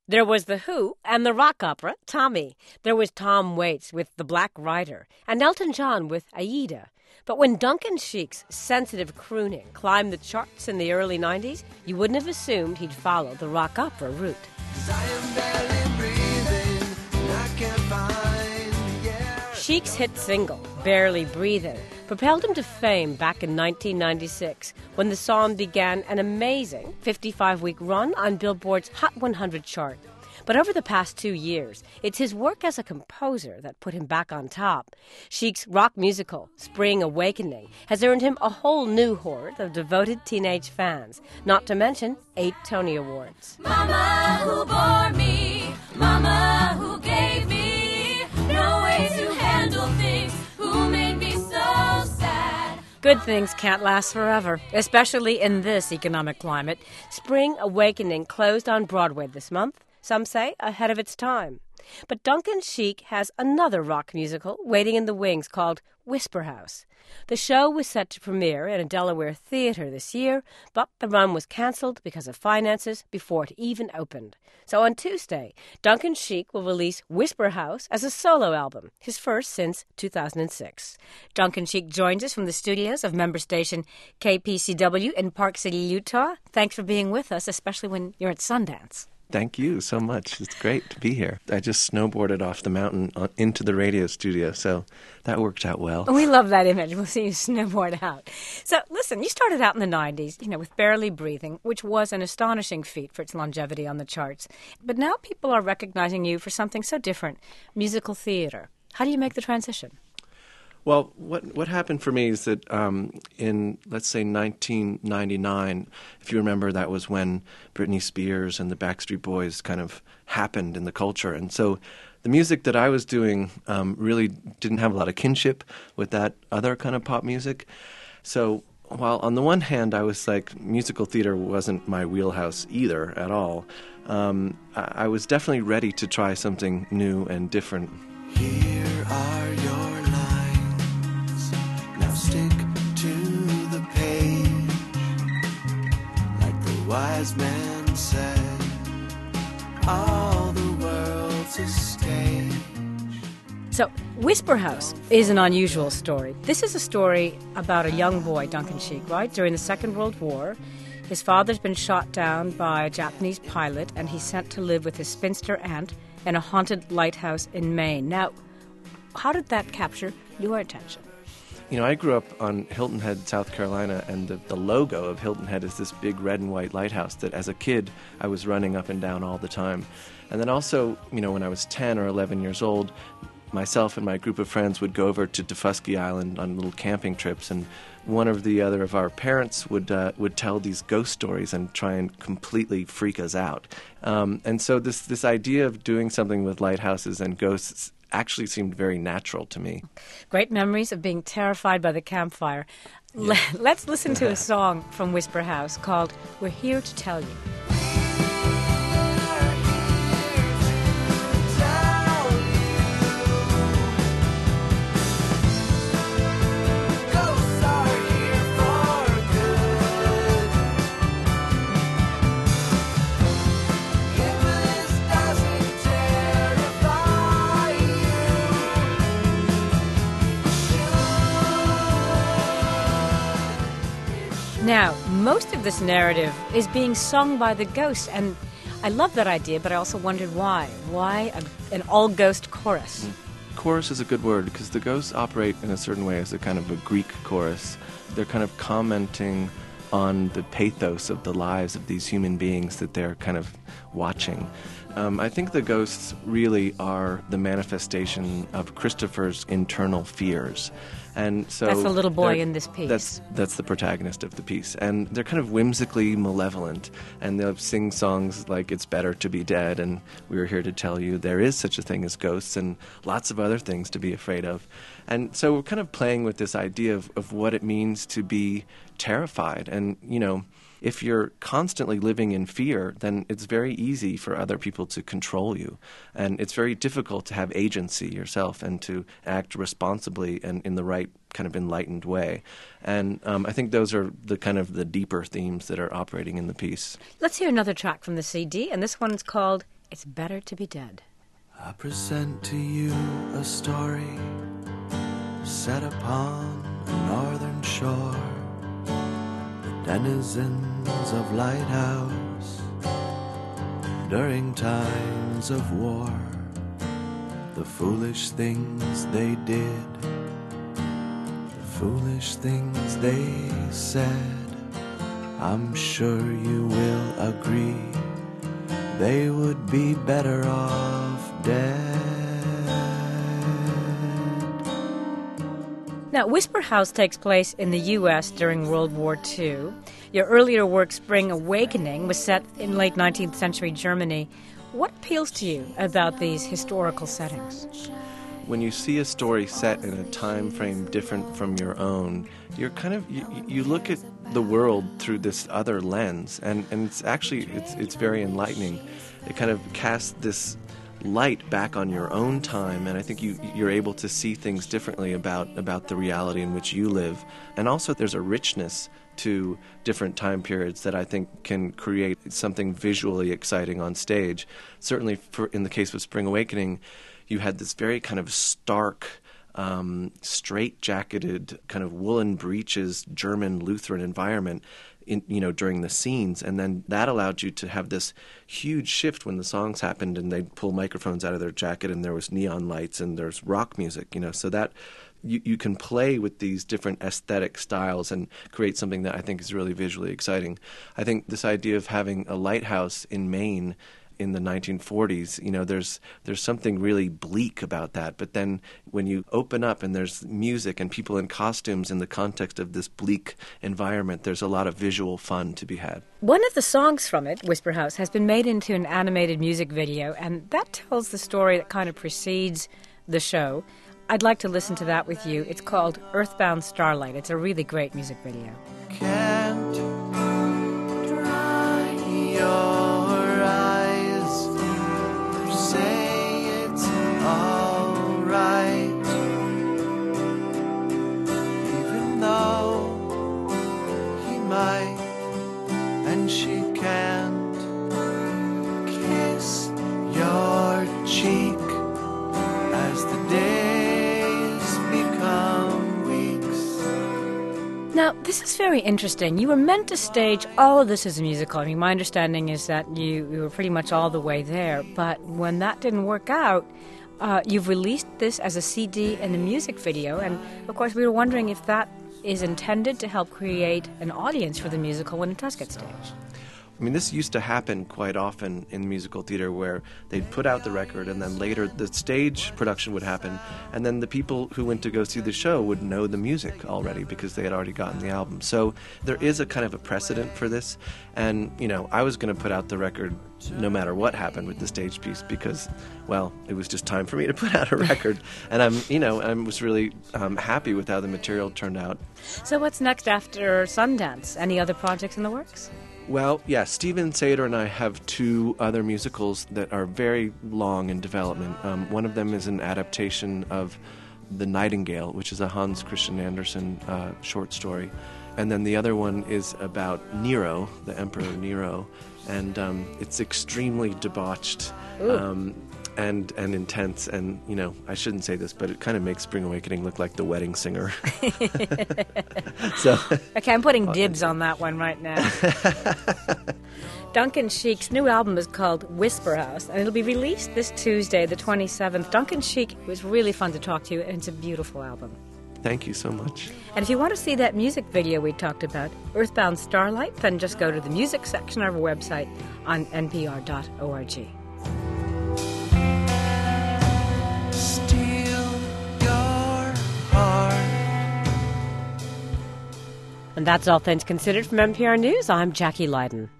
There was The Who and the rock opera, Tommy. There was Tom Waits with The Black Rider and Elton John with Aida. But when Duncan Sheik's sensitive crooning climbed the charts in the early 90s, you wouldn't have assumed he'd follow the rock opera route. Sheik's hit single, Barely Breathing, propelled him to fame back in 1996 when the song began an amazing 55-week run on Billboard's Hot 100 chart. But over the past 2 years, it's his work as a composer that put him back on top. Sheik's rock musical, Spring Awakening, has earned him a whole new horde of devoted teenage fans, not to mention 8 Tony Awards. Mama who bore me, Mama who gave me no way to handle things, who made me so sad. Good things can't last forever, especially in this economic climate. Spring Awakening closed on Broadway this month. Some say ahead of its time. But Duncan Sheik has another rock musical waiting in the wings called Whisper House. The show was set to premiere in a Delaware theater this year, but the run was cancelled because of finances before it even opened. So on Tuesday, Duncan Sheik will release Whisper House as a solo album, his first since 2006. Duncan Sheik joins us from the studios of member station KPCW in Park City, Utah. Thanks for being with us, especially when you're at Sundance. Thank you so much. It's great to be here. I just snowboarded off the mountain into the radio studio, so that worked out well. We love that image. We'll see you snowboard out. So, listen, you started out in the 90s, with Barely Breathing, which was an astonishing feat for its longevity on the charts. But now people are recognizing you for something so different, musical theater. How do you make the transition? Well, what happened for me is that in, let's say, 1999, if you remember, that was when Britney Spears and the Backstreet Boys kind of happened in the culture. And so the music that I was doing really didn't have a lot of kinship with that other kind of pop music. So while on the one hand I was like, musical theater wasn't my wheelhouse either at all, I was definitely ready to try something new and different. Here are your stick to the page, like the wise man said, all the world's a stage. So, Whisper House is an unusual story. This is a story about a young boy, Duncan Sheik, right? During the Second World War, his father's been shot down by a Japanese pilot, and he's sent to live with his spinster aunt in a haunted lighthouse in Maine. Now, how did that capture your attention? I grew up on Hilton Head, South Carolina, and the logo of Hilton Head is this big red and white lighthouse that as a kid I was running up and down all the time. And then also, when I was 10 or 11 years old, myself and my group of friends would go over to Daufuskie Island on little camping trips, and one or the other of our parents would tell these ghost stories and try and completely freak us out. And so this idea of doing something with lighthouses and ghosts actually seemed very natural to me. Great memories of being terrified by the campfire. Yeah. Let's listen to a song from Whisper House called We're Here to Tell You. Now, most of this narrative is being sung by the ghosts, and I love that idea, but I also wondered why. Why an all-ghost chorus? Chorus is a good word, because the ghosts operate in a certain way as a kind of a Greek chorus. They're kind of commenting on the pathos of the lives of these human beings that they're kind of watching. I think the ghosts really are the manifestation of Christopher's internal fears. And so that's the little boy in this piece. That's the protagonist of the piece. And they're kind of whimsically malevolent. And they'll sing songs like It's Better to Be Dead and We're Here to Tell You There Is Such a Thing as Ghosts and lots of other things to be afraid of. And so we're kind of playing with this idea of what it means to be terrified. And, if you're constantly living in fear, then it's very easy for other people to control you. And it's very difficult to have agency yourself and to act responsibly and in the right kind of enlightened way. And I think those are the kind of the deeper themes that are operating in the piece. Let's hear another track from the CD, and this one's called It's Better to Be Dead. I present to you a story set upon a northern shore. The denizens of Lighthouse during times of war. The foolish things they did, the foolish things they said. I'm sure you will agree they would be better off dead. Now, Whisper House takes place in the U.S. during World War II. Your earlier work, Spring Awakening, was set in late 19th century Germany. What appeals to you about these historical settings? When you see a story set in a time frame different from your own, you're kind of you look at the world through this other lens, and it's actually it's very enlightening. It kind of casts this light back on your own time, and I think you're able to see things differently about the reality in which you live. And also there's a richness to different time periods that I think can create something visually exciting on stage. Certainly in the case of Spring Awakening, you had this very kind of stark, straight-jacketed, kind of woolen breeches German Lutheran environment during the scenes, and then that allowed you to have this huge shift when the songs happened and they'd pull microphones out of their jacket and there was neon lights and there's rock music, so that you can play with these different aesthetic styles and create something that I think is really visually exciting. I think this idea of having a lighthouse in Maine in the 1940s, there's something really bleak about that. But then when you open up and there's music and people in costumes in the context of this bleak environment, there's a lot of visual fun to be had. One of the songs from it, Whisper House, has been made into an animated music video, and that tells the story that kind of precedes the show. I'd like to listen to that with you. It's called Earthbound Starlight. It's a really great music video. Can't dry your eyes or say it's all right, even though he might and she can't kiss your cheek as the days become weeks. Now, this is very interesting. You were meant to stage all of this as a musical. I mean, my understanding is that you were pretty much all the way there. But when that didn't work out, you've released this as a CD and a music video. And, of course, we were wondering if that is intended to help create an audience for the musical when it does get staged. I mean, this used to happen quite often in musical theater where they'd put out the record and then later the stage production would happen, and then the people who went to go see the show would know the music already because they had already gotten the album. So there is a kind of a precedent for this, and, I was going to put out the record no matter what happened with the stage piece because, well, it was just time for me to put out a record. And I was really happy with how the material turned out. So what's next after Sundance? Any other projects in the works? Well, yeah, Steven Sater and I have two other musicals that are very long in development. One of them is an adaptation of The Nightingale, which is a Hans Christian Andersen short story. And then the other one is about Nero, the Emperor Nero. And it's extremely debauched and intense. And, I shouldn't say this, but it kind of makes Spring Awakening look like The Wedding Singer. Okay, I'm putting dibs on that one right now. Duncan Sheik's new album is called Whisper House, and it'll be released this Tuesday, the 27th. Duncan Sheik, it was really fun to talk to you, and it's a beautiful album. Thank you so much. And if you want to see that music video we talked about, Earthbound Starlight, then just go to the music section of our website on npr.org. Steal your heart. And that's All Things Considered from NPR News. I'm Jackie Leiden.